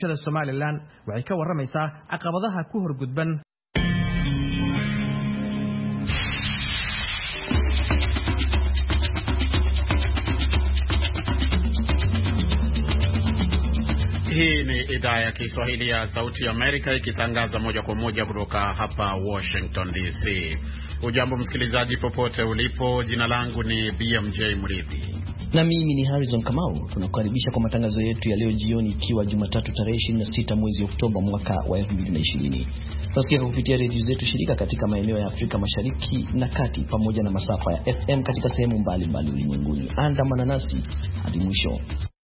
Somaliland waxay ka waramaysaa caqabadaha ku horgudban Hii ni idhaa ya Kiswahili ya Sauti ya Amerika ikitangaza moja kwa moja kutoka hapa Washington DC. Ujambo msikilizaji popote ulipo, jina langu ni BMJ Mridhi. Na mimi ni Harrison Kamau. Tunakukaribisha kwa matangazo yetu ya leo jioni, ikiwa Jumatatu tarehe 26 mwezi Oktoba mwaka wa 2020. Tunasikia kupitia redio zetu shirika katika maeneo ya Afrika Mashariki na Kati pamoja na masafa ya FM katika sehemu mbalimbali ulimwenguni. Andamana nasi hadi mwisho.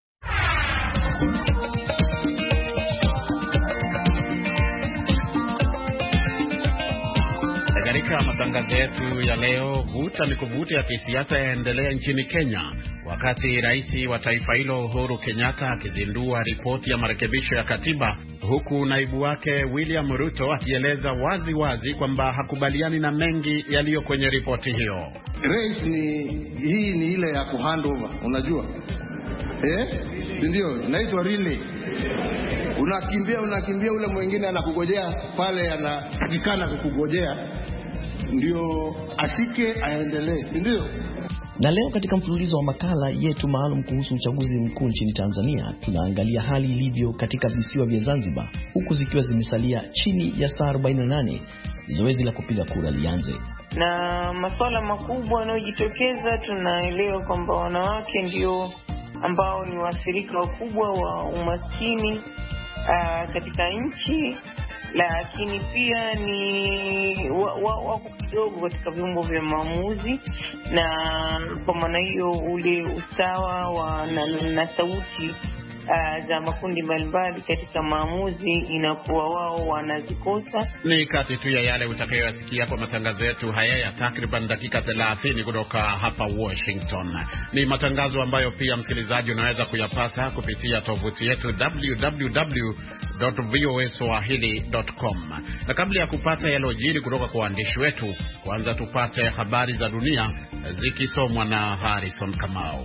Katika matangazo yetu ya leo, vuta ni kuvuta ya kisiasa yaendelea nchini Kenya, wakati rais wa taifa hilo Uhuru Kenyatta akizindua ripoti ya marekebisho ya katiba, huku naibu wake William Ruto akieleza wazi wazi kwamba hakubaliani na mengi yaliyo kwenye ripoti hiyo. Rais hii ni ile ya kuhandover, unajua? Ndio, inaitwa relay. Unakimbia ule mwingine anakugojea pale, anatakikana kukugojea ndio ashike aendelee, ndio. Na leo katika mfululizo wa makala yetu maalum kuhusu uchaguzi mkuu nchini Tanzania, tunaangalia hali ilivyo katika visiwa vya Zanzibar, huku zikiwa zimesalia chini ya saa 48 zoezi la kupiga kura lianze. Na masuala makubwa yanayojitokeza, tunaelewa kwamba wanawake ndio ambao ni waathirika wakubwa wa umaskini katika nchi, lakini pia ni wako kidogo katika vyombo vya maamuzi, na kwa maana hiyo ule usawa na sauti za makundi mbalimbali katika maamuzi inakuwa wao wanazikosa. Ni kati tu ya yale utakayoyasikia kwa matangazo yetu haya ya takriban dakika 30 kutoka hapa Washington. Ni matangazo ambayo pia msikilizaji unaweza kuyapata kupitia tovuti yetu www.voaswahili.com. Na kabla ya kupata yalojiri kutoka kwa waandishi wetu, kwanza tupate habari za dunia zikisomwa na Harrison Kamau.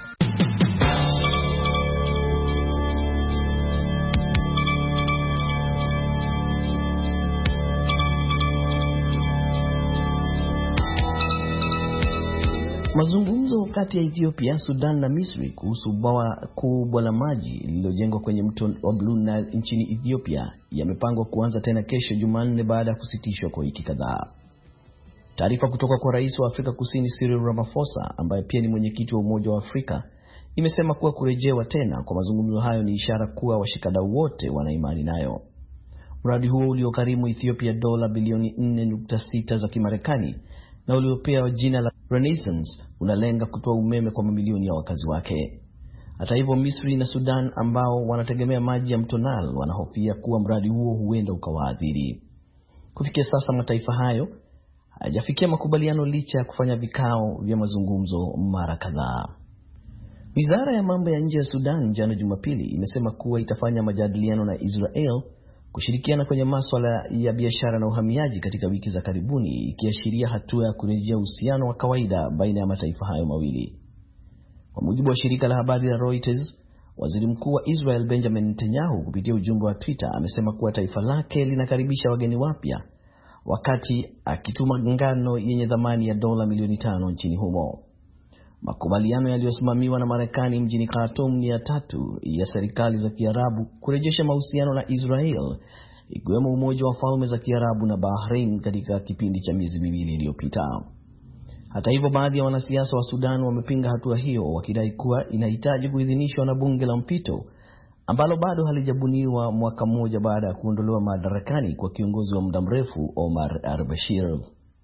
Mazungumzo kati ya Ethiopia, Sudan na Misri kuhusu bwawa kubwa la maji lililojengwa kwenye mto wa Blue Nile nchini Ethiopia yamepangwa kuanza tena kesho Jumanne baada ya kusitishwa kwa wiki kadhaa. Taarifa kutoka kwa Rais wa Afrika Kusini Cyril Ramaphosa, ambaye pia ni mwenyekiti wa Umoja wa Afrika, imesema kuwa kurejewa tena kwa mazungumzo hayo ni ishara kuwa washikadau wote wana imani nayo. Mradi huo uliogharimu Ethiopia dola bilioni 4.6 za Kimarekani na uliopewa jina la Renaissance unalenga kutoa umeme kwa mamilioni ya wakazi wake. Hata hivyo, Misri na Sudan ambao wanategemea maji ya mto Nile wanahofia kuwa mradi huo huenda ukawaathiri. Kufikia sasa mataifa hayo hayajafikia makubaliano licha ya kufanya vikao vya mazungumzo mara kadhaa. Wizara ya mambo ya nje ya Sudan jana Jumapili imesema kuwa itafanya majadiliano na Israel kushirikiana kwenye masuala ya biashara na uhamiaji katika wiki za karibuni, ikiashiria hatua ya kurejea uhusiano wa kawaida baina ya mataifa hayo mawili. Kwa mujibu wa shirika la habari la Reuters, Waziri Mkuu wa Israel Benjamin Netanyahu kupitia ujumbe wa Twitter amesema kuwa taifa lake linakaribisha wageni wapya, wakati akituma ngano yenye thamani ya dola milioni 5 nchini humo. Makubaliano yaliyosimamiwa na Marekani mjini Khartoum ni ya tatu ya serikali za Kiarabu kurejesha mahusiano na Israel, ikiwemo Umoja wa Falme za Kiarabu na Bahrain katika kipindi cha miezi miwili iliyopita. Hata hivyo, baadhi ya wanasiasa wa Sudan wamepinga hatua hiyo, wakidai kuwa inahitaji kuidhinishwa na bunge la mpito ambalo bado halijabuniwa mwaka mmoja baada ya kuondolewa madarakani kwa kiongozi wa muda mrefu Omar al-Bashir.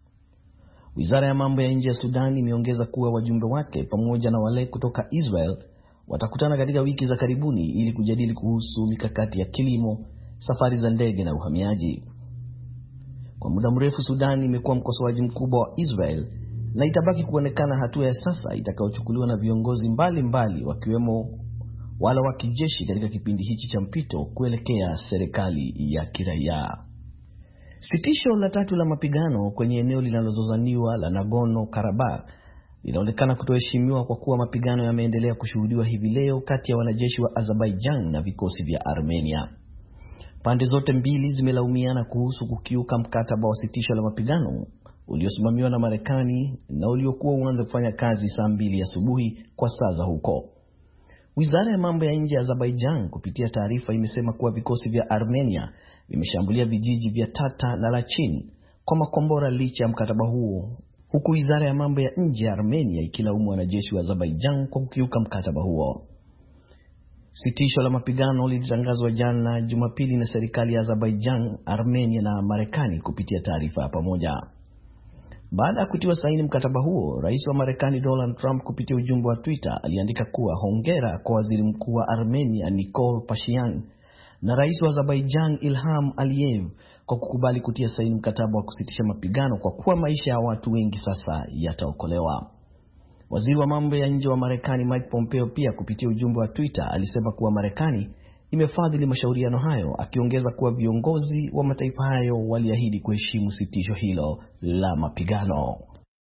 Wizara ya mambo ya nje ya Sudan imeongeza kuwa wajumbe wake pamoja na wale kutoka Israel watakutana katika wiki za karibuni ili kujadili kuhusu mikakati ya kilimo, safari za ndege na uhamiaji. Kwa muda mrefu Sudan imekuwa mkosoaji mkubwa wa Israel, na itabaki kuonekana hatua ya sasa itakayochukuliwa na viongozi mbalimbali wakiwemo wale wa kijeshi katika kipindi hichi cha mpito kuelekea serikali ya kiraia. Sitisho la tatu la mapigano kwenye eneo linalozozaniwa la Nagorno-Karabakh linaonekana kutoheshimiwa kwa kuwa mapigano yameendelea kushuhudiwa hivi leo kati ya wanajeshi wa Azerbaijan na vikosi vya Armenia. Pande zote mbili zimelaumiana kuhusu kukiuka mkataba wa sitisho la mapigano uliosimamiwa na Marekani na uliokuwa uanze kufanya kazi saa 2 asubuhi kwa saa za huko. Wizara ya mambo ya nje ya Azerbaijan kupitia taarifa imesema kuwa vikosi vya Armenia vimeshambulia vijiji vya Tata na Lachin kwa makombora licha ya mkataba huo, huku wizara ya mambo ya nje ya Armenia ikilaumu wanajeshi wa Azerbaijan kwa kukiuka mkataba huo. Sitisho la mapigano lilitangazwa jana Jumapili na serikali ya Azerbaijan, Armenia na Marekani kupitia taarifa pamoja. Baada ya kutiwa saini mkataba huo, rais wa Marekani Donald Trump kupitia ujumbe wa Twitter aliandika kuwa hongera kwa waziri mkuu wa Armenia Nikol Pashinyan na rais wa Azerbaijan Ilham Aliyev kwa kukubali kutia saini mkataba wa kusitisha mapigano kwa kuwa maisha ya watu wengi sasa yataokolewa. Waziri wa mambo ya nje wa Marekani Mike Pompeo pia kupitia ujumbe wa Twitter alisema kuwa Marekani imefadhili mashauriano hayo, akiongeza kuwa viongozi wa mataifa hayo waliahidi kuheshimu sitisho hilo la mapigano.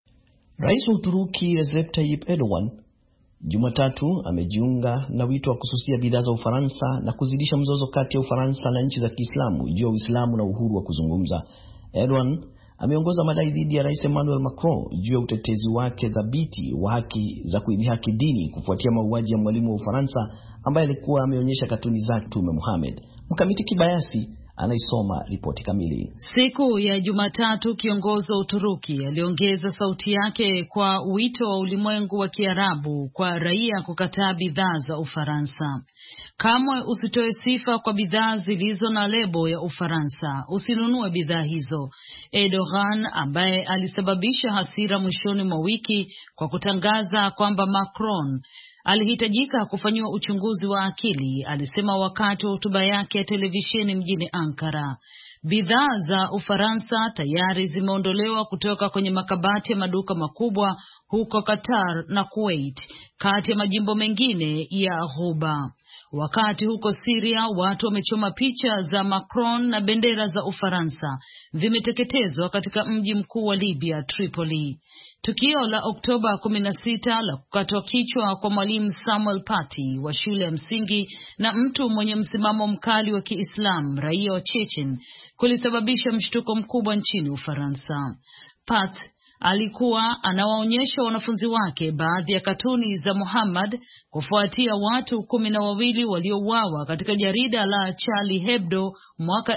Rais wa Uturuki Recep Tayyip Erdogan Jumatatu amejiunga na wito wa kususia bidhaa za Ufaransa na kuzidisha mzozo kati ya Ufaransa na nchi za Kiislamu juu ya Uislamu na uhuru wa kuzungumza. Erdogan ameongoza madai dhidi ya Rais Emmanuel Macron juu ya utetezi wake thabiti wa haki za kuidhihaki dini kufuatia mauaji ya mwalimu wa Ufaransa ambaye alikuwa ameonyesha katuni za Mtume Muhammad. Mkamiti Kibayasi anaisoma ripoti kamili. Siku ya Jumatatu kiongozi wa Uturuki aliongeza sauti yake kwa wito wa ulimwengu wa Kiarabu kwa raia kukataa bidhaa za Ufaransa. Kamwe usitoe sifa kwa bidhaa zilizo na lebo ya Ufaransa, usinunue bidhaa hizo. Erdogan ambaye alisababisha hasira mwishoni mwa wiki kwa kutangaza kwamba Macron alihitajika kufanyiwa uchunguzi wa akili, alisema wakati wa hotuba yake ya televisheni mjini Ankara. Bidhaa za Ufaransa tayari zimeondolewa kutoka kwenye makabati ya maduka makubwa huko Qatar na Kuwait, kati ya majimbo mengine ya Ghuba. Wakati huko Syria watu wamechoma picha za Macron na bendera za Ufaransa vimeteketezwa katika mji mkuu wa Libya, Tripoli. Tukio la Oktoba 16 la kukatwa kichwa kwa mwalimu Samuel Paty wa shule ya msingi na mtu mwenye msimamo mkali wa Kiislamu raia wa Chechen kulisababisha mshtuko mkubwa nchini Ufaransa. Paty alikuwa anawaonyesha wanafunzi wake baadhi ya katuni za Muhammad kufuatia watu 12 waliouawa katika jarida la Charlie Hebdo mwaka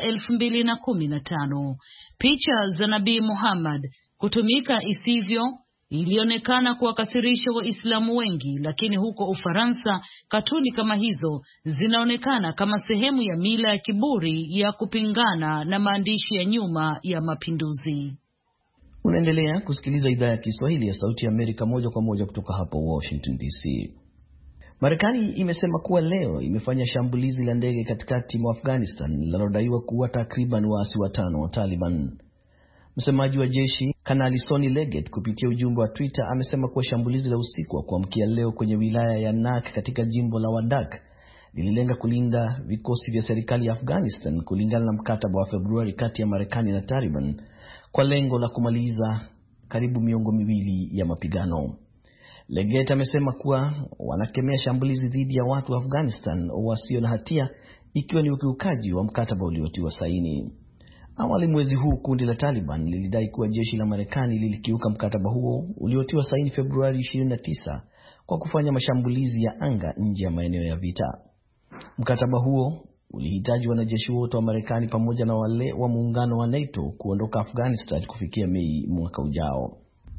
2015. Picha za Nabii Muhammad kutumika isivyo ilionekana kuwakasirisha Waislamu wengi, lakini huko Ufaransa katuni kama hizo zinaonekana kama sehemu ya mila ya kiburi ya kupingana na maandishi ya nyuma ya mapinduzi. Unaendelea kusikiliza idhaa ya Kiswahili ya Sauti ya Amerika moja kwa moja kutoka hapa Washington DC. Marekani imesema kuwa leo imefanya shambulizi la ndege katikati mwa Afghanistan linalodaiwa kuwa takriban waasi 5 wa Taliban. Msemaji wa jeshi Kanali Sonny Leggett kupitia ujumbe wa Twitter amesema kuwa shambulizi la usiku wa kuamkia leo kwenye wilaya ya Nak katika jimbo la Wardak lililenga kulinda vikosi vya serikali ya Afghanistan kulingana na mkataba wa Februari kati ya Marekani na Taliban kwa lengo la kumaliza karibu miongo 2 ya mapigano. Leggett amesema kuwa wanakemea shambulizi dhidi ya watu wa Afghanistan wasio na hatia ikiwa ni ukiukaji wa mkataba uliotiwa saini. Awali mwezi huu kundi la Taliban lilidai kuwa jeshi la Marekani lilikiuka mkataba huo uliotiwa saini Februari 29 kwa kufanya mashambulizi ya anga nje ya maeneo ya vita. Mkataba huo ulihitaji wanajeshi wote wa Marekani pamoja na wale wa muungano wa NATO kuondoka Afghanistan kufikia Mei mwaka ujao.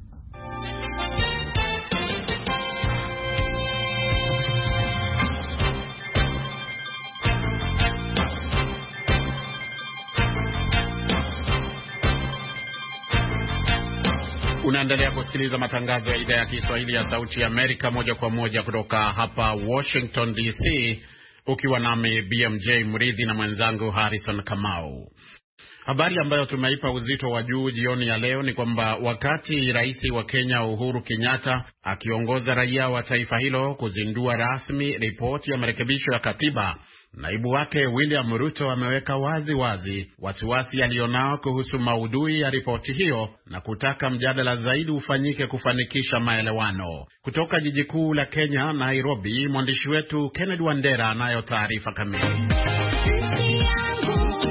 Unaendelea kusikiliza matangazo ya idhaa ya Kiswahili ya Sauti ya Amerika moja kwa moja kutoka hapa Washington DC, ukiwa nami BMJ Mridhi na mwenzangu Harrison Kamau. Habari ambayo tumeipa uzito wa juu jioni ya leo ni kwamba wakati rais wa Kenya Uhuru Kenyatta akiongoza raia wa taifa hilo kuzindua rasmi ripoti ya marekebisho ya katiba, naibu wake William Ruto ameweka wazi wasiwasi alionao kuhusu maudhui ya ripoti hiyo na kutaka mjadala zaidi ufanyike kufanikisha maelewano. Kutoka jiji kuu la Kenya, Nairobi, mwandishi wetu Kennedy Wandera anayo taarifa kamili.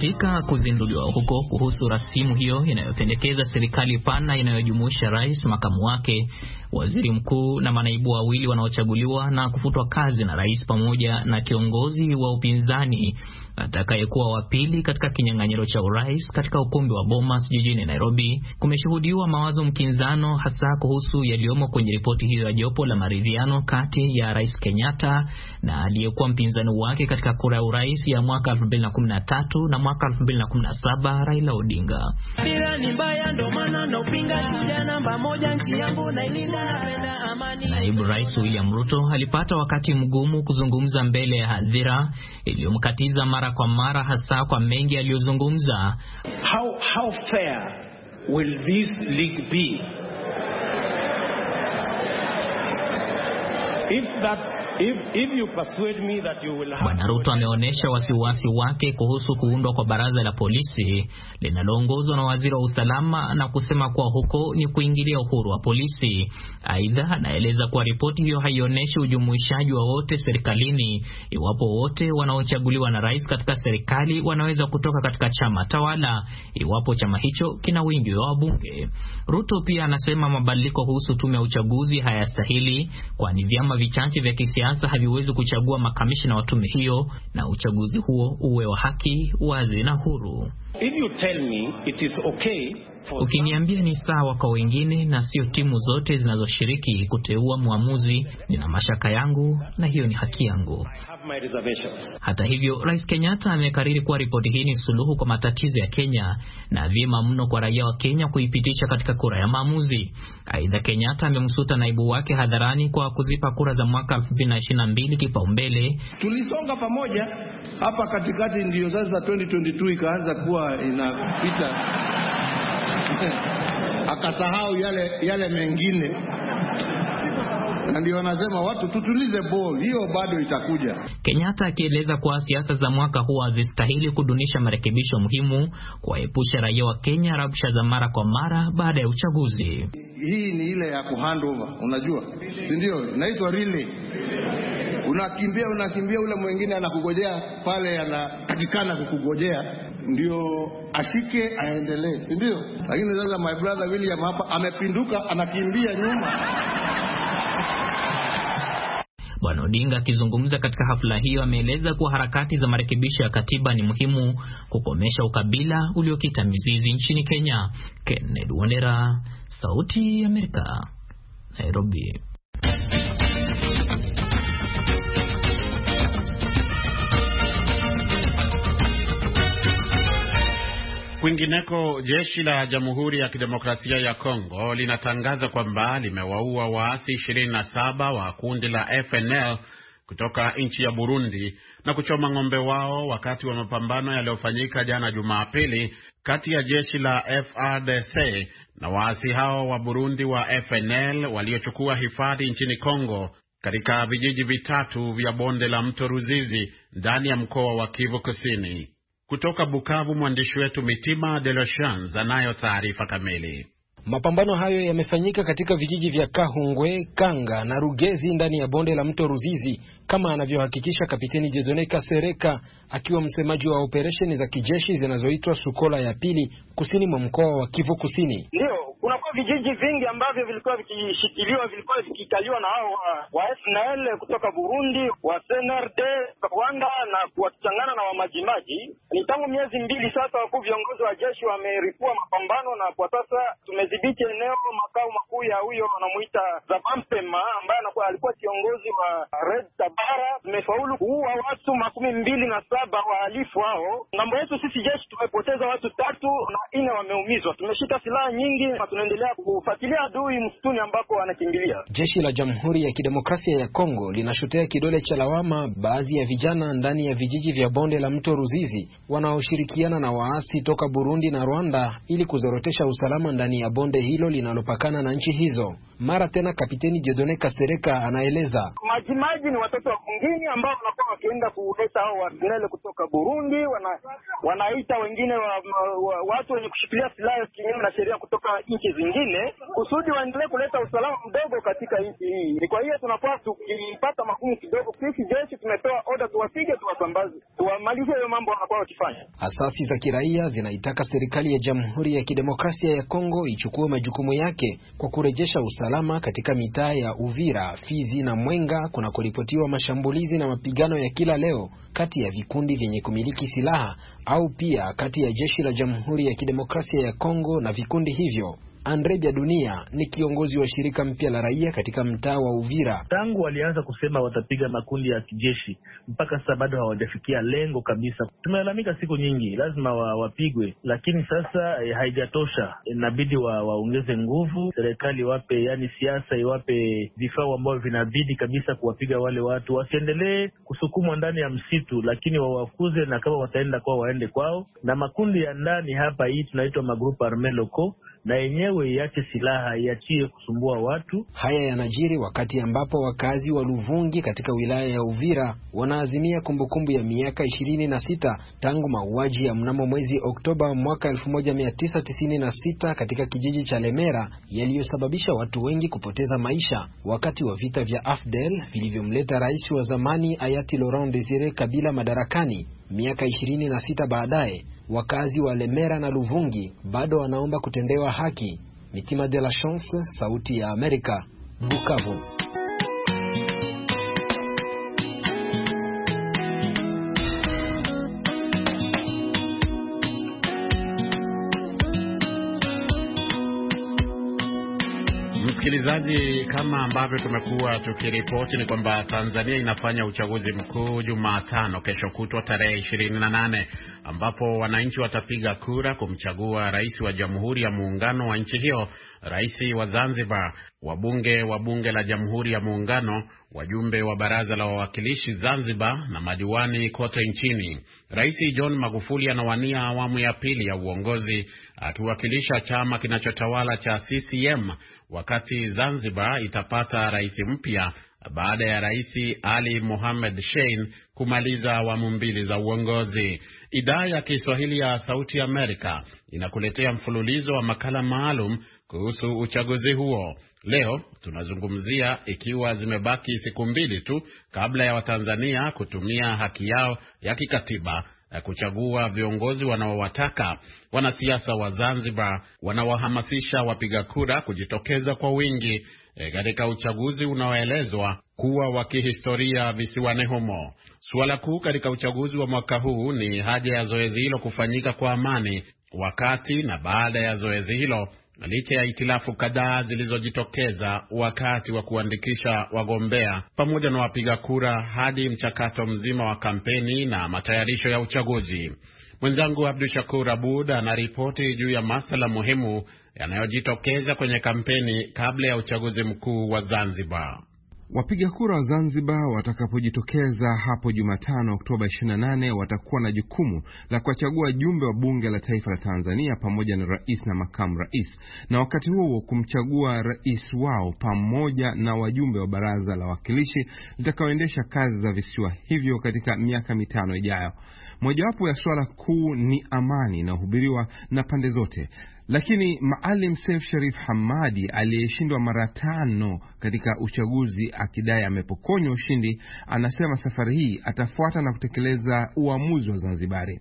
Katika kuzinduliwa huko kuhusu rasimu hiyo inayopendekeza serikali pana inayojumuisha rais, makamu wake, waziri mkuu na manaibu wawili wanaochaguliwa na kufutwa kazi na rais pamoja na kiongozi wa upinzani atakayekuwa wa pili katika kinyang'anyiro cha urais katika ukumbi wa Bomas jijini Nairobi, kumeshuhudiwa mawazo mkinzano hasa kuhusu yaliyomo kwenye ripoti hiyo ya jopo la maridhiano kati ya Rais Kenyatta na aliyekuwa mpinzani wake katika kura ya urais ya mwaka 2013 na mwaka 2017 Raila Odinga. Naibu Rais William Ruto alipata wakati mgumu kuzungumza mbele ya hadhira iliyomkatiza mara kwa mara, hasa kwa mengi aliyozungumza. How fair will this league be? If you persuade me that you will have... Bwana Ruto ameonyesha wasiwasi wake kuhusu kuundwa kwa baraza la polisi linaloongozwa na waziri wa usalama na kusema kuwa huko ni kuingilia uhuru wa polisi. Aidha, anaeleza kuwa ripoti hiyo haionyeshi ujumuishaji wa wote serikalini, iwapo wote wanaochaguliwa na rais katika serikali wanaweza kutoka katika chama tawala, iwapo chama hicho kina wingi wa wabunge. Ruto pia anasema mabadiliko kuhusu tume ya uchaguzi hayastahili, kwani vyama vichache vya kisiasa haviwezi kuchagua makamishna wa tume hiyo na uchaguzi huo uwe wa haki, wazi na huru. If you tell me it is okay ukiniambia ni sawa kwa wengine na sio timu zote zinazoshiriki kuteua muamuzi, nina mashaka yangu na hiyo ni haki yangu. Hata hivyo, Rais Kenyatta amekariri kuwa ripoti hii ni suluhu kwa matatizo ya Kenya na vyema mno kwa raia wa Kenya kuipitisha katika kura ya maamuzi. Aidha, Kenyatta amemsuta naibu wake hadharani kwa kuzipa kura za mwaka 2022 kipaumbele. Tulisonga pamoja hapa katikati, ndio sasa 2022 ikaanza kuwa inapita. Akasahau yale mengine. Na ndio wanasema watu tutulize ball, hiyo bado itakuja. Kenyatta akieleza kuwa siasa za mwaka huu hazistahili kudunisha marekebisho muhimu kuwaepusha raia wa Kenya rabsha za mara kwa mara baada ya uchaguzi. Hii ni ile ya kuhandover, unajua? Si ndio? Inaitwa relay. Unakimbia ule mwingine anakugojea pale, anatakikana kukugojea ndio ashike aendelee, si ndio? Lakini sasa my brother William hapa amepinduka, anakimbia nyuma. Bwana Odinga akizungumza katika hafla hiyo ameeleza kuwa harakati za marekebisho ya katiba ni muhimu kukomesha ukabila uliokita mizizi nchini Kenya. Kennedy Wandera, Sauti ya Amerika, Nairobi. Kwingineko, jeshi la Jamhuri ya Kidemokrasia ya Kongo linatangaza kwamba limewaua waasi 27 wa kundi la FNL kutoka nchi ya Burundi na kuchoma ng'ombe wao wakati wa mapambano yaliyofanyika jana Jumapili kati ya jeshi la FARDC na waasi hao wa Burundi wa FNL waliochukua hifadhi nchini Kongo katika vijiji vitatu vya bonde la mto Ruzizi ndani ya mkoa wa Kivu Kusini. Kutoka Bukavu, mwandishi wetu Mitima de Lochans anayo taarifa kamili. Mapambano hayo yamefanyika katika vijiji vya Kahungwe, Kanga na Rugezi ndani ya bonde la mto Ruzizi, kama anavyohakikisha Kapiteni Jedone Kasereka akiwa msemaji wa operesheni za kijeshi zinazoitwa Sukola ya pili kusini mwa mkoa wa Kivu Kusini. Ndio, kunakuwa vijiji vingi ambavyo vilikuwa vikishikiliwa, vilikuwa vikikaliwa na hao wa FNL kutoka Burundi, wa CNRD Rwanda na kuwachangana na wamajimaji. Ni tangu miezi 2 sasa wakuu viongozi wa jeshi wameripua mapambano, na kwa sasa tumedhibiti eneo makao makuu ya huyo wanamuita Zabampema ambaye alikuwa kiongozi wa Red Tabara. Tumefaulu kuua watu 27 wahalifu hao. Ngambo yetu sisi jeshi tumepoteza watu 3 na 4 wameumizwa. Tumeshika silaha nyingi na tunaendelea kufuatilia adui msituni ambako wanakimbilia. Jeshi la Jamhuri ya Kidemokrasia ya Kongo linashutea kidole cha lawama baadhi ya vijana ndani ya vijiji vya bonde la mto Ruzizi wanaoshirikiana na waasi toka Burundi na Rwanda ili kuzorotesha usalama ndani ya bonde hilo linalopakana na nchi hizo. Mara tena Kapiteni Jedone Kasereka anaeleza. Majimaji ni watoto wa kungini ambao wanakuwa wakienda kuleta hao wasinele kutoka Burundi, wanaita wengine watu wenye kushikilia silaha kinyume na sheria kutoka nchi zingine. zingine kusudi waendelee kuleta usalama mdogo katika nchi hii. Ni kwa hiyo tunafaa tukipata makumu kidogo, sisi jeshi tumetoa oda tuwapige, tuwasambaze, tuwamalize hiyo mambo wanakuwa wakifanya. Asasi za kiraia zinaitaka serikali ya Jamhuri ya Kidemokrasia ya Kongo ichukue majukumu yake kwa kurejesha usalama katika mitaa ya Uvira, Fizi na Mwenga kunakoripotiwa mashambulizi na mapigano ya kila leo kati ya vikundi vyenye kumiliki silaha au pia kati ya jeshi la Jamhuri ya Kidemokrasia ya Kongo na vikundi hivyo. Andre Dunia ni kiongozi wa shirika mpya la raia katika mtaa wa Uvira. Tangu walianza kusema watapiga makundi ya kijeshi mpaka sasa bado hawajafikia lengo kabisa. Tumelalamika siku nyingi, lazima wapigwe, lakini sasa haijatosha. Inabidi waongeze nguvu, serikali wape, yani siasa iwape vifaa ambavyo vinabidi kabisa kuwapiga wale watu. Wasiendelee kusukumwa ndani ya msitu, lakini wawafukuze, na kama wataenda kwao waende kwao. Na makundi ya ndani hapa hii tunaitwa magrupu arme loko, na yenyewe iache silaha, iachie kusumbua watu. Haya yanajiri wakati ambapo wakazi wa Luvungi katika wilaya ya Uvira wanaazimia kumbukumbu ya miaka 26 tangu mauaji ya mnamo mwezi Oktoba mwaka 1996 katika kijiji cha Lemera yaliyosababisha watu wengi kupoteza maisha wakati wa vita vya AFDL vilivyomleta rais wa zamani hayati Laurent Desire Kabila madarakani. Miaka 26 baadaye, wakazi wa Lemera na Luvungi bado wanaomba kutendewa haki. Mitima de la Chance, Sauti ya Amerika, Bukavu. Msikilizaji, kama ambavyo tumekuwa tukiripoti ni kwamba Tanzania inafanya uchaguzi mkuu Jumatano, kesho kutwa tarehe 28, ambapo wananchi watapiga kura kumchagua rais wa Jamhuri ya Muungano wa nchi hiyo, rais wa Zanzibar, wabunge wa bunge la Jamhuri ya Muungano, wajumbe wa baraza la wawakilishi Zanzibar na madiwani kote nchini. Rais John Magufuli anawania awamu ya pili ya uongozi akiwakilisha chama kinachotawala cha CCM, wakati Zanzibar itapata rais mpya baada ya Rais Ali Mohamed Shein kumaliza awamu mbili za uongozi. Idhaa ya Kiswahili ya Sauti ya Amerika inakuletea mfululizo wa makala maalum kuhusu uchaguzi huo. Leo tunazungumzia ikiwa zimebaki siku mbili tu kabla ya Watanzania kutumia haki yao ya kikatiba kuchagua viongozi wanaowataka. Wanasiasa wa Zanzibar wanawahamasisha wapiga kura kujitokeza kwa wingi katika uchaguzi unaoelezwa kuwa wa kihistoria visiwani humo. Suala kuu katika uchaguzi wa mwaka huu ni haja ya zoezi hilo kufanyika kwa amani wakati na baada ya zoezi hilo, licha ya itilafu kadhaa zilizojitokeza wakati wa kuandikisha wagombea pamoja na wapiga kura hadi mchakato mzima wa kampeni na matayarisho ya uchaguzi. Mwenzangu Abdul Shakur Abud anaripoti juu ya masuala muhimu yanayojitokeza kwenye kampeni kabla ya uchaguzi mkuu wa Zanzibar. Wapiga kura wa Zanzibar watakapojitokeza hapo Jumatano Oktoba 28 watakuwa na jukumu la kuchagua jumbe wa bunge la taifa la Tanzania pamoja na rais na makamu rais, na wakati huo kumchagua rais wao pamoja na wajumbe wa baraza la wawakilishi litakaoendesha kazi za visiwa hivyo katika miaka 5 ijayo. Mojawapo ya swala kuu ni amani na uhubiriwa na pande zote. Lakini Maalim Seif Sharif Hamadi aliyeshindwa mara 5 katika uchaguzi akidai amepokonywa ushindi, anasema safari hii atafuata na kutekeleza uamuzi wa Zanzibari.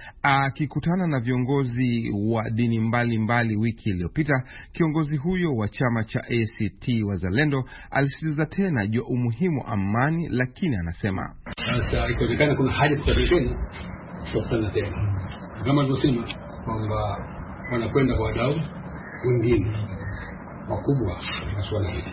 Akikutana na viongozi wa dini mbalimbali wiki iliyopita, kiongozi huyo wa chama cha ACT Wazalendo alisisitiza tena juu umuhimu amani, lakini anasema sasa ikionekana kuna haja kubadilika tofauti tena, kama tunasema kwamba wanakwenda kwa wadau wengine wakubwa katika swala hili.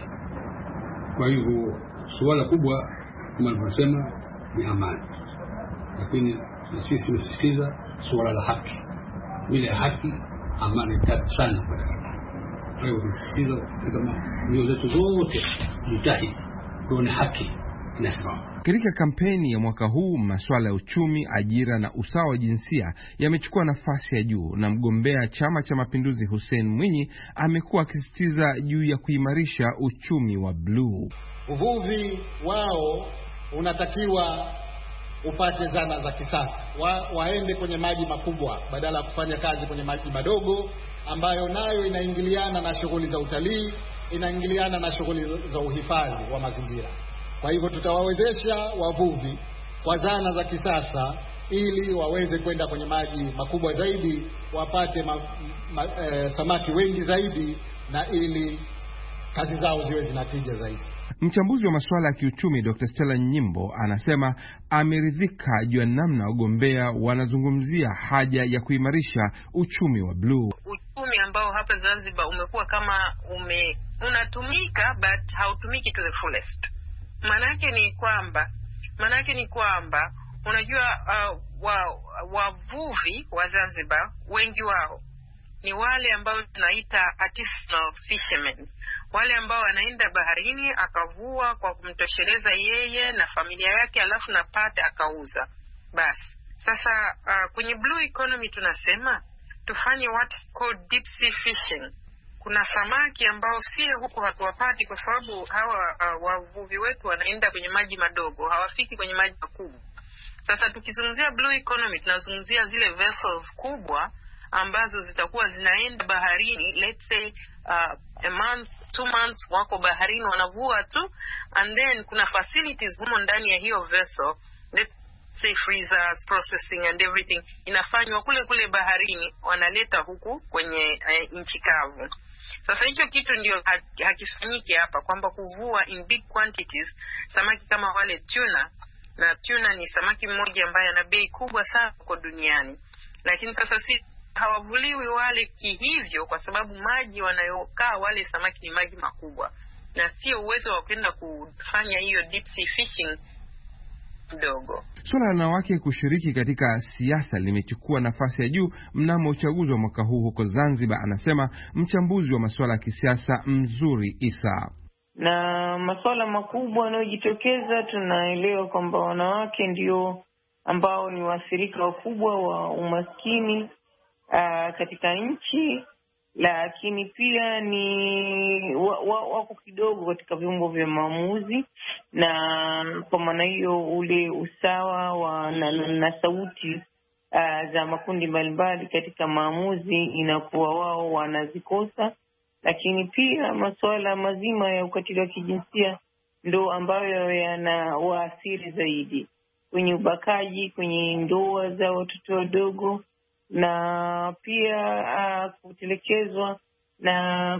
Kwa hivyo swala kubwa kama tunasema ni amani, lakini sisi tunasisitiza swala la haki. Bila haki amani itakuwa sana kwa dakika. Kwa hivyo tunasisitiza kama ndio zetu zote mtahi tuone haki inasimama. Katika kampeni ya mwaka huu, masuala ya uchumi, ajira na usawa wa jinsia yamechukua nafasi ya juu, na mgombea Chama cha Mapinduzi Hussein Mwinyi amekuwa akisisitiza juu ya kuimarisha uchumi wa bluu. Uvuvi wao unatakiwa upate zana za kisasa, waende kwenye maji makubwa badala ya kufanya kazi kwenye maji madogo ambayo nayo inaingiliana na shughuli za utalii, inaingiliana na shughuli za uhifadhi wa mazingira. Kwa hivyo tutawawezesha wavuvi kwa zana za kisasa ili waweze kwenda kwenye maji makubwa zaidi, wapate samaki wengi zaidi, na ili kazi zao ziwe zinatija zaidi. Mchambuzi wa masuala ya kiuchumi Dr. Stella Nyimbo anasema ameridhika juu ya namna wagombea wanazungumzia haja ya kuimarisha uchumi wa bluu. Uchumi ambao hapa Zanzibar umekuwa kama unatumika but hautumiki to the fullest. Manake ni kwamba unajua wavuvi wa Zanzibar wengi wao ni wale ambao tunaita artisanal fishermen, wale ambao wanaenda baharini akavua kwa kumtosheleza yeye na familia yake, alafu napata akauza. Basi sasa kwenye blue economy tunasema tufanye what called deep sea fishing. Kuna samaki ambao sio huko hatuwapati kwa sababu hawa wavuvi wetu wanaenda kwenye maji madogo, hawafiki kwenye maji makubwa. Sasa tukizungumzia blue economy tunazungumzia zile vessels kubwa ambazo zitakuwa zinaenda baharini, let's say a month, 2 months wako baharini wanavua tu, and then kuna facilities humo ndani ya hiyo vessel, let's say freezers, processing and everything inafanywa kule baharini, wanaleta huku kwenye nchi kavu. Sasa hicho kitu ndio hakifanyiki hapa, kwamba kuvua in big quantities samaki kama wale tuna, na tuna ni samaki mmoja ambaye ana bei kubwa sana kwa duniani. Lakini sasa hawavuliwi wale kihivyo kwa sababu maji wanayokaa wale samaki ni maji makubwa, na sio uwezo wa kwenda kufanya hiyo deep sea fishing mdogo. Suala la wanawake kushiriki katika siasa limechukua nafasi ya juu mnamo uchaguzi wa mwaka huu huko Zanzibar, anasema mchambuzi wa masuala ya kisiasa Mzuri Isa. Na masuala makubwa yanayojitokeza, tunaelewa kwamba wanawake ndio ambao ni waathirika wakubwa wa umaskini katika nchi, lakini pia ni wako kidogo katika vyombo vya maamuzi, na kwa maana hiyo ule usawa na sauti za makundi mbalimbali katika maamuzi inakuwa wao wanazikosa. Lakini pia masuala mazima ya ukatili wa kijinsia ndo ambayo yanawaathiri zaidi, kwenye ubakaji, kwenye ndoa za watoto wadogo, na pia kutelekezwa na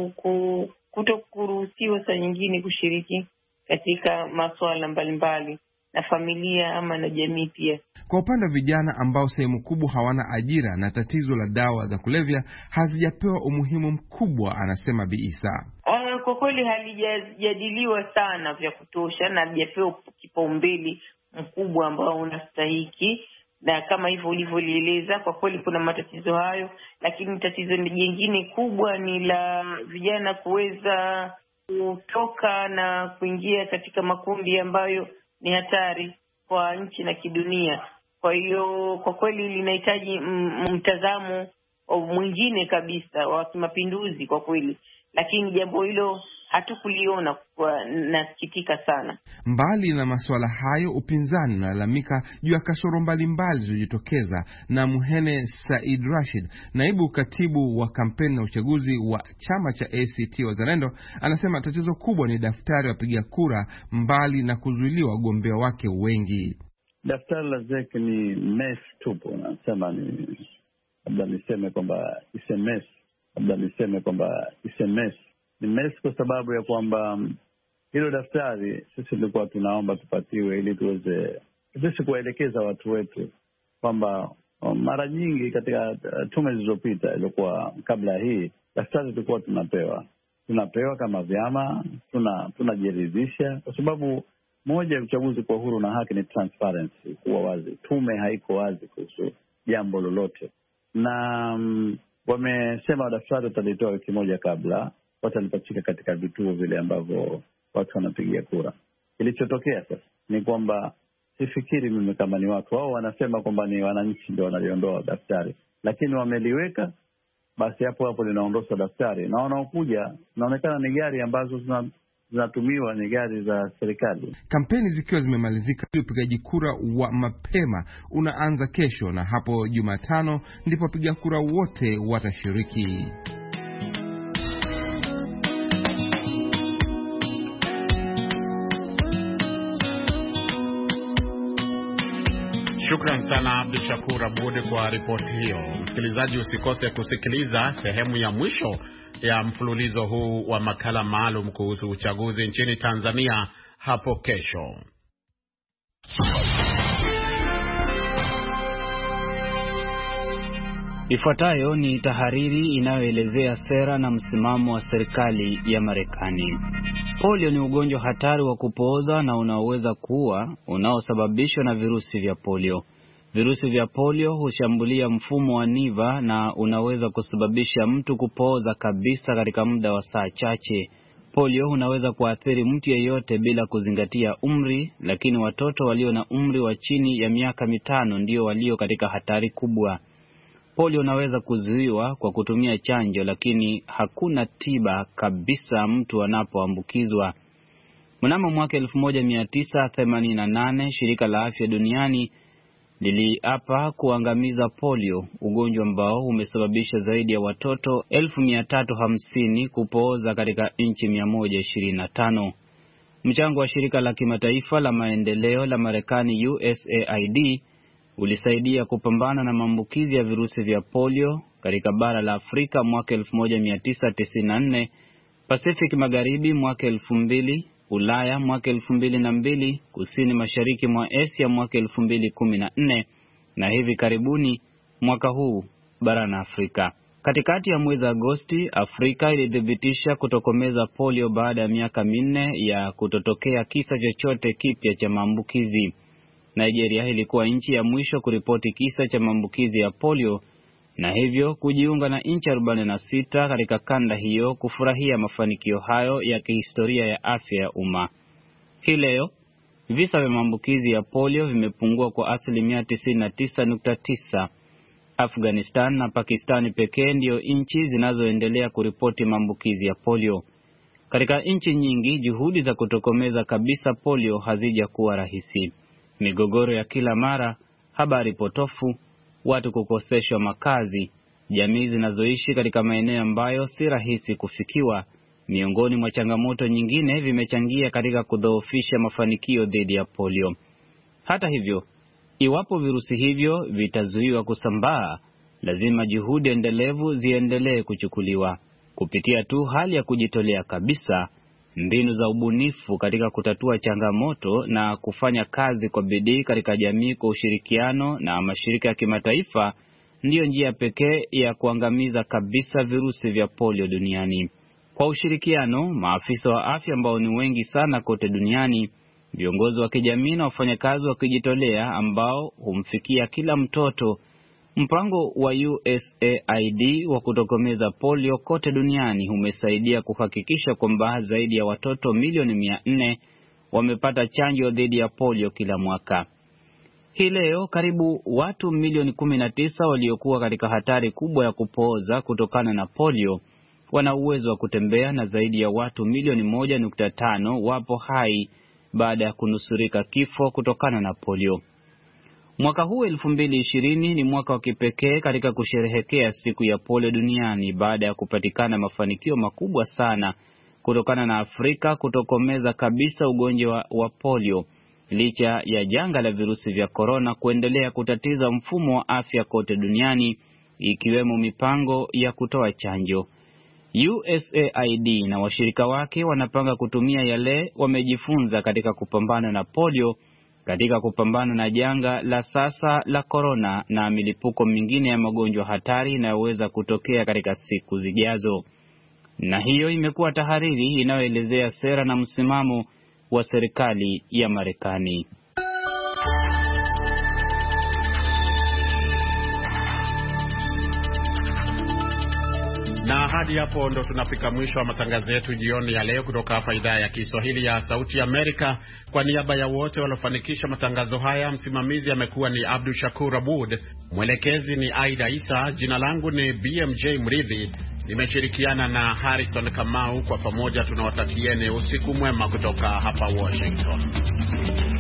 kutokuruhusiwa saa nyingine kushiriki katika masuala mbalimbali na familia ama na jamii pia. Kwa upande wa vijana ambao sehemu kubwa hawana ajira na tatizo la dawa za kulevya hazijapewa umuhimu mkubwa, anasema Bi Isa. Kwa kweli halijajadiliwa sana vya kutosha na halijapewa kipaumbele mkubwa ambao unastahiki, na kama hivyo ulivyolieleza, kwa kweli kuna matatizo hayo, lakini tatizo jingine kubwa ni la vijana kuweza kutoka na kuingia katika makundi ambayo ni hatari kwa nchi na kidunia. Kwa hiyo kwa kweli linahitaji mtazamo mwingine kabisa wa kimapinduzi kwa kweli, lakini jambo hilo hatukuliona, nasikitika sana. Mbali na masuala hayo, upinzani unalalamika juu ya kasoro mbalimbali zilizojitokeza, na Muhene Said Rashid, naibu katibu wa kampeni na uchaguzi wa chama cha ACT Wazalendo, anasema tatizo kubwa ni daftari wapiga kura, mbali na kuzuiliwa wagombea wake wengi. Daftari la ZEC ni mess tupu, nasema ni labda niseme kwamba SMS, ni mess kwa sababu ya kwamba hilo daftari sisi tulikuwa tunaomba tupatiwe ili tuweze sisi kuwaelekeza watu wetu kwamba mara nyingi katika tume zilizopita ilikuwa kabla hii daftari tulikuwa tunapewa kama vyama, tunajiridhisha kwa sababu moja ya uchaguzi kwa uhuru na haki ni transparency, kuwa wazi. Tume haiko wazi kuhusu jambo lolote, na wamesema daftari watalitoa wiki moja kabla, watalipachika katika vituo vile ambavyo watu wanapigia kura. Kilichotokea sasa ni kwamba sifikiri mimi kama ni watu wao wanasema kwamba ni wananchi ndio wanaliondoa daftari, lakini wameliweka basi hapo linaondoshwa daftari, na wanaokuja inaonekana ni gari ambazo zinatumiwa ni gari za serikali. Kampeni zikiwa zimemalizika, upigaji kura wa mapema unaanza kesho, na hapo Jumatano ndipo wapiga kura wote watashiriki. Shukran sana Abdu Shakur Abud kwa ripoti hiyo. Msikilizaji, usikose kusikiliza sehemu ya mwisho ya mfululizo huu wa makala maalum kuhusu uchaguzi nchini Tanzania hapo kesho. Ifuatayo ni tahariri inayoelezea sera na msimamo wa serikali ya Marekani. Polio ni ugonjwa hatari wa kupooza na unaoweza kuua, unaosababishwa na virusi vya polio. Virusi vya polio hushambulia mfumo wa neva na unaweza kusababisha mtu kupooza kabisa katika muda wa saa chache. Polio unaweza kuathiri mtu yeyote bila kuzingatia umri, lakini watoto walio na umri wa chini ya miaka 5 ndio walio katika hatari kubwa. Polio unaweza kuzuiwa kwa kutumia chanjo, lakini hakuna tiba kabisa mtu anapoambukizwa. Mnamo mwaka 1988 shirika la afya duniani liliapa kuangamiza polio, ugonjwa ambao umesababisha zaidi ya watoto 1350 kupooza katika nchi 125. Mchango wa shirika la kimataifa la maendeleo la Marekani USAID ulisaidia kupambana na maambukizi ya virusi vya polio katika bara la Afrika mwaka 1994, Pacific Magharibi mwaka 2000, Ulaya mwaka 2002, kusini mashariki mwa Asia mwaka 2014 na hivi karibuni mwaka huu barani Afrika. Katikati ya mwezi Agosti, Afrika ilithibitisha kutokomeza polio baada ya miaka 4 ya kutotokea kisa chochote kipya cha maambukizi. Nigeria ilikuwa nchi ya mwisho kuripoti kisa cha maambukizi ya polio na hivyo kujiunga na nchi 46 katika kanda hiyo kufurahia mafanikio hayo ya kihistoria ya afya ya umma. Hii leo visa vya maambukizi ya polio vimepungua kwa 99.9%. Afghanistan na Pakistani pekee ndio nchi zinazoendelea kuripoti maambukizi ya polio. Katika nchi nyingi, juhudi za kutokomeza kabisa polio hazijakuwa rahisi. Migogoro ya kila mara, habari potofu, watu kukoseshwa makazi, jamii zinazoishi katika maeneo ambayo si rahisi kufikiwa, miongoni mwa changamoto nyingine vimechangia katika kudhoofisha mafanikio dhidi ya polio. Hata hivyo, iwapo virusi hivyo vitazuiwa kusambaa, lazima juhudi endelevu ziendelee kuchukuliwa. Kupitia tu hali ya kujitolea kabisa, mbinu za ubunifu katika kutatua changamoto na kufanya kazi kwa bidii katika jamii kwa ushirikiano na mashirika ya kimataifa ndiyo njia pekee ya kuangamiza kabisa virusi vya polio duniani. Kwa ushirikiano, maafisa wa afya ambao ni wengi sana kote duniani, viongozi wa kijamii na wafanyakazi wa kujitolea ambao humfikia kila mtoto, mpango wa USAID wa kutokomeza polio kote duniani umesaidia kuhakikisha kwamba zaidi ya watoto milioni 400 wamepata chanjo dhidi ya polio kila mwaka. Hii leo karibu watu milioni 19 waliokuwa katika hatari kubwa ya kupooza kutokana na polio wana uwezo wa kutembea na zaidi ya watu milioni 1.5 wapo hai baada ya kunusurika kifo kutokana na polio. Mwaka huu 2020 ni mwaka wa kipekee katika kusherehekea siku ya polio duniani baada ya kupatikana mafanikio makubwa sana kutokana na Afrika kutokomeza kabisa ugonjwa wa polio, licha ya janga la virusi vya korona kuendelea kutatiza mfumo wa afya kote duniani, ikiwemo mipango ya kutoa chanjo. USAID na washirika wake wanapanga kutumia yale wamejifunza katika kupambana na polio katika kupambana na janga la sasa la korona na milipuko mingine ya magonjwa hatari inayoweza kutokea katika siku zijazo. Na hiyo imekuwa tahariri inayoelezea sera na msimamo wa serikali ya Marekani. Na hadi hapo ndo tunafika mwisho wa matangazo yetu jioni ya leo kutoka hapa idhaa ya Kiswahili ya Sauti ya Amerika. Kwa niaba ya wote waliofanikisha matangazo haya, msimamizi amekuwa ni Abdu Shakur Abud, mwelekezi ni Aida Isa, jina langu ni BMJ Mridhi, Nimeshirikiana na Harrison Kamau. Kwa pamoja tunawatakieni usiku mwema kutoka hapa Washington.